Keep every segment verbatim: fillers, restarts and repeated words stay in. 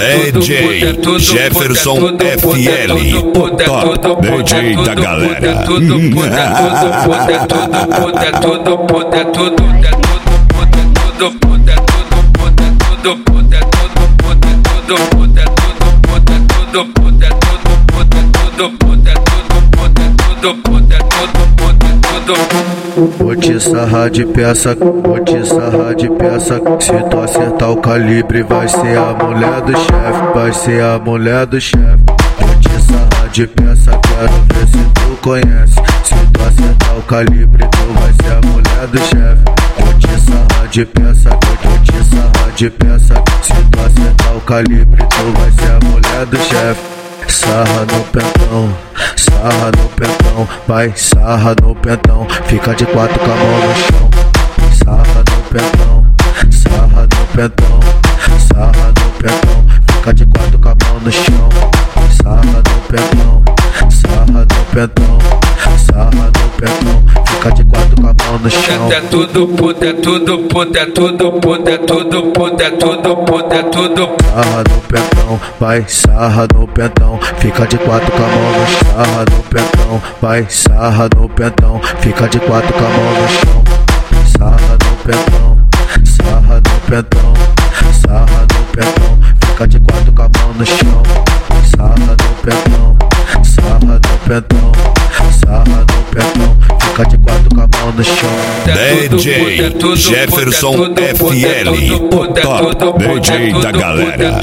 D J Jefferson F L, o top D J da galera. Vou te sarrar de peça, vou te sarrar de peça. Se tu acertar o calibre, vai ser a mulher do chefe, vai ser a mulher do chefe. Vou te sarrar de peça, quero ver se tu conhece. Se tu acertar o calibre, tu vai ser a mulher do chefe. Vou te sarrar de peça, vou te sarrar de peça. Se tu acertar o calibre, tu vai ser a mulher do chefe. Sarra no pentão, sarra no pentão, vai, sarra no pentão, fica de quatro com a mão no chão. Sarra no pentão, sarra no pentão, sarra no pentão, fica de quatro com a mão no chão. Sarra no pentão, sarra no pentão, sarra no pentão, fica de quatro com a mão no chão. É tudo, puta, é tudo, puta, é tudo, puta, é tudo, puta, é tudo, puta, é tudo. Sarra no pentão, vai, sarra no pentão, fica de quatro com a mão no chão. Sarra no pentão, vai, sarra no pentão, fica de quatro com a mão no chão. Sarra no pentão, sarra no pentão, sarra no pentão, fica de quatro com a mão no chão. Sarra no pentão, sarra no pentão, sarra no pentão, fica de quatro com a mão no chão. D J Jefferson F L, o top D J da galera.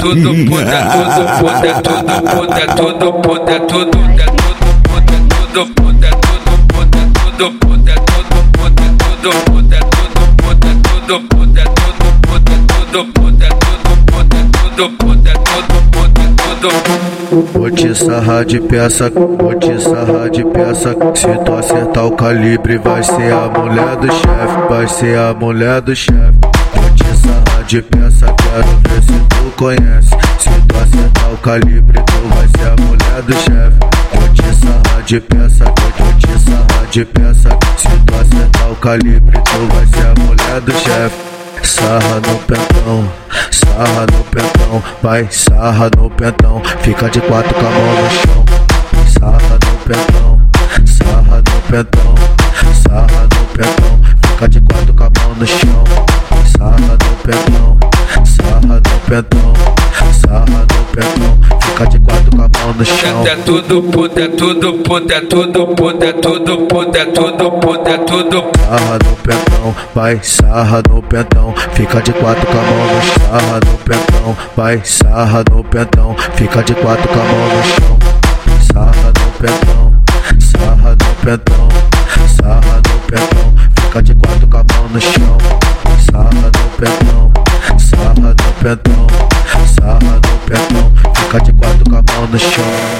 Vou te sarrar de peça, vou te sarrar de peça. Se tu acertar o calibre, vai ser a mulher do chefe, vai ser a mulher do chefe. Vou te sarrar de peça, quero ver se tu conhece. Se tu acertar o calibre, tu vai ser a mulher do chefe. Vou te sarrar de peça, vou te sarrar de peça. Se tu acertar o calibre, tu vai ser a mulher do chefe. Sarra no pentão, sarra no pentão, vai, sarra no pentão, fica de quatro com a mão no chão. Sarra no pentão, sarra no pentão, sarra no pentão, fica de quatro com a mão no chão. Sarra no pentão, sarra no pentão, sarra no pentão, fica de quatro com a mão no chão. É tudo, puta, é tudo, puta, é tudo, puta, é tudo, puta, é tudo, puta, é tudo. Sarra no pentão, vai, sarra no pentão, fica de quatro com a mão no chão. Sarra no pentão, vai, sarra no pentão, fica de quatro com a mão no chão. Sarra no pentão, sarra no pentão, sarra no pentão, fica de quatro com a mão no chão. Sarra no pentão, sarra no pentão, sarra no pentão, fica de quatro com a mão no chão.